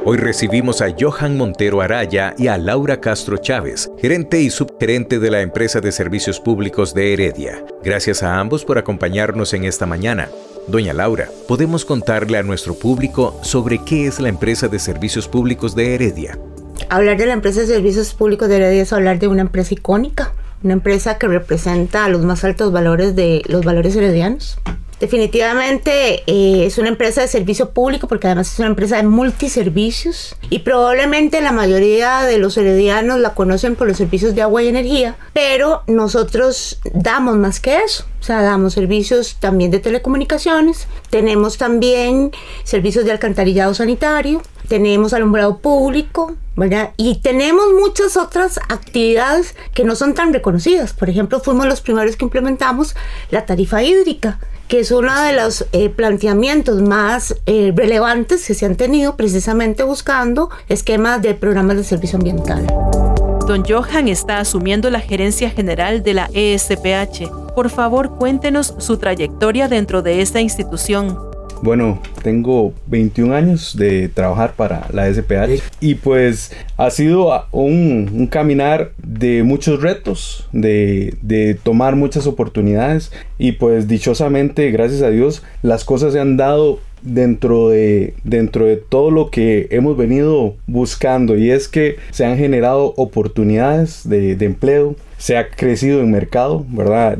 Hoy recibimos a Johan Montero Araya y a Laura Castro Chávez, gerente y subgerente de la empresa de servicios públicos de Heredia. Gracias a ambos por acompañarnos en esta mañana. Doña Laura, ¿podemos contarle a nuestro público sobre qué es la empresa de servicios públicos de Heredia? Hablar de la empresa de servicios públicos de Heredia es hablar de una empresa icónica, una empresa que representa los más altos valores de los valores heredianos. Definitivamente es una empresa de servicio público porque además es una empresa de multiservicios y probablemente la mayoría de los heredianos la conocen por los servicios de agua y energía, pero nosotros damos más que eso. O sea, damos servicios también de telecomunicaciones, tenemos también servicios de alcantarillado sanitario, tenemos alumbrado público, ¿verdad? Y tenemos muchas otras actividades que no son tan reconocidas. Por ejemplo, fuimos los primeros que implementamos la tarifa hídrica, que es uno de los planteamientos más relevantes que se han tenido precisamente buscando esquemas de programas de servicio ambiental. Don Johan está asumiendo la gerencia general de la ESPH. Por favor, cuéntenos su trayectoria dentro de esta institución. Bueno, tengo 21 años de trabajar para la SPH y pues ha sido un caminar de muchos retos, de tomar muchas oportunidades y pues dichosamente, gracias a Dios, las cosas se han dado dentro de todo lo que hemos venido buscando, y es que se han generado oportunidades de empleo, se ha crecido en mercado, ¿verdad?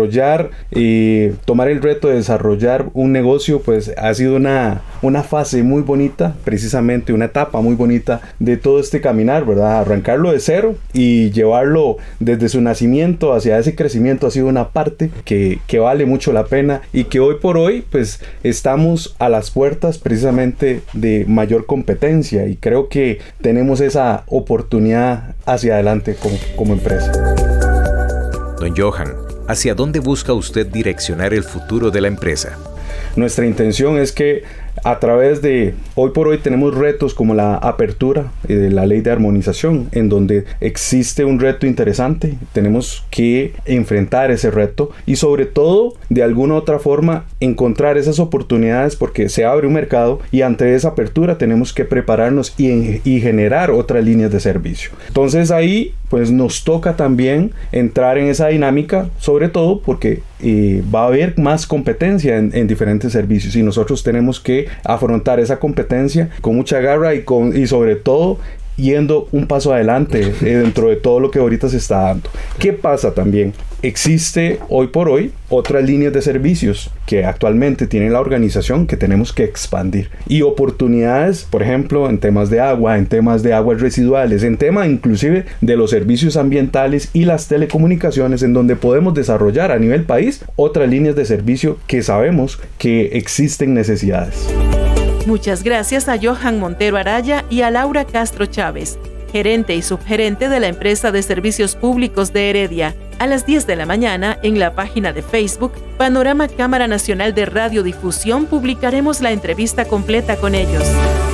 Tomar el reto de desarrollar un negocio, pues ha sido una fase muy bonita, precisamente una etapa muy bonita de todo este caminar, ¿verdad? Arrancarlo de cero y llevarlo desde su nacimiento hacia ese crecimiento ha sido una parte que vale mucho la pena y que hoy por hoy, pues estamos a las puertas precisamente de mayor competencia y creo que tenemos esa oportunidad hacia adelante como empresa. Don Johan, ¿hacia dónde busca usted direccionar el futuro de la empresa? Nuestra intención es que a través de, hoy por hoy tenemos retos como la apertura de la ley de armonización, en donde existe un reto interesante, tenemos que enfrentar ese reto y sobre todo de alguna u otra forma encontrar esas oportunidades porque se abre un mercado y ante esa apertura tenemos que prepararnos y generar otras líneas de servicio. Entonces ahí pues nos toca también entrar en esa dinámica, sobre todo porque va a haber más competencia en diferentes servicios y nosotros tenemos que afrontar esa competencia con mucha garra y sobre todo yendo un paso adelante dentro de todo lo que ahorita se está dando. ¿Qué pasa también? Existe hoy por hoy otras líneas de servicios que actualmente tiene la organización que tenemos que expandir y oportunidades, por ejemplo, en temas de agua, en temas de aguas residuales, en tema inclusive de los servicios ambientales y las telecomunicaciones, en donde podemos desarrollar a nivel país otras líneas de servicio que sabemos que existen necesidades. Muchas gracias a Johan Montero Araya y a Laura Castro Chávez, gerente y subgerente de la empresa de servicios públicos de Heredia. A las 10 de la mañana, en la página de Facebook, Panorama Cámara Nacional de Radiodifusión, publicaremos la entrevista completa con ellos.